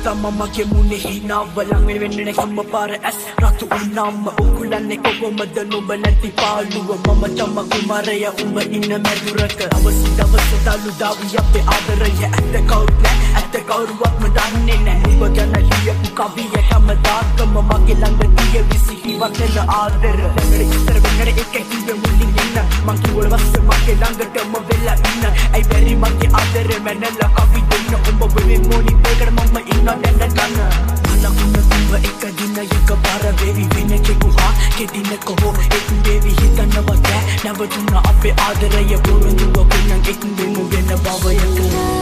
මමගේ මුනේ හිනාව ළඟ වෙන්නේ හැම පාර ඇස් රතු උනාම උකුලන්නේ කොහොමද නුඹ නැති පාළුව මම තම කුමාරයා උඹ ඉන්න මැදුරක දවස් දාලු දාවි අපේ ආදරය ඇත්ත කවුරුත් නෑ ඇත්ත කවුරුවක්ම දන්නේ නෑ නුඹ ගැන ලියපු කවිය හැමදාකම මගේ ළඟ තිය විසිහිවක් නෙල ආදර ළඟට ඉතර වෙන්නට එක හිතේ මුලින් එන්න මං කිව්වල වස්ස මගේ ළඟටම වෙලා ඉන්න ඇයි බැරි මගේ ආදරේ මැනලා කවි දෙන්න උඹ වෙමි මොනි පෙකට මම ඉන්න දැන් ගන්න අනකුණ තුඹ එක දින එක පාර වේවි වෙන කෙකුහා කෙදින කොහො එක් දෙවි හිතනවා කෑ නැවතුන අපේ ආදරය පුරුදුව පුණන් එක් දෙමු වෙන බවයක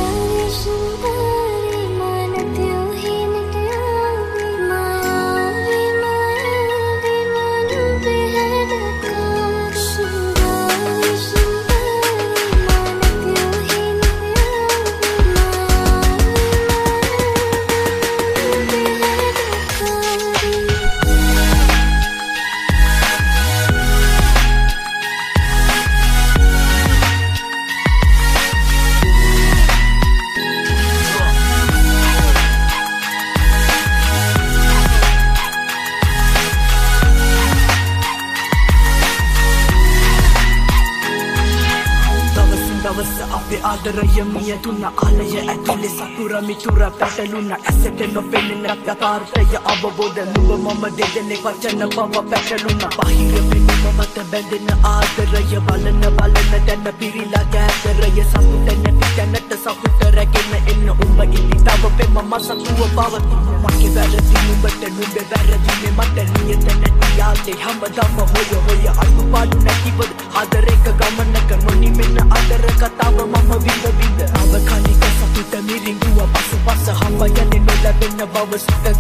අපේ ආදරය මිය තුන ආලය ඇතුලේ සතුර මිතුර පැටලුණ ඇසට නොපෙනෙන රක්තාර්ථය අවබෝධ නුඹ මම දෙදෙනෙක් වචන බව පැටලුණ බාහිර පෙනුම මත බැඳෙන ආදරය බලන දැන පිරිලා කෑදරය සතුට නැති තැනට සතුට රැගෙන එන්න උඹ ඉති තව පෙම මසතුව පවතින මගේ වැරදි නුඹට නුඹේ වැරදිනේ මට නියත නැති යාලේ හැමදාම හොය අඩුපාඩු නැතිවද ආදරයක ගමනක නොනිමෙන ආදර කතාව මම විඳ අවකාලික සතුට මිරිඟුව පසු පස හම්බ යන්නේ නොලැබෙන බව සිත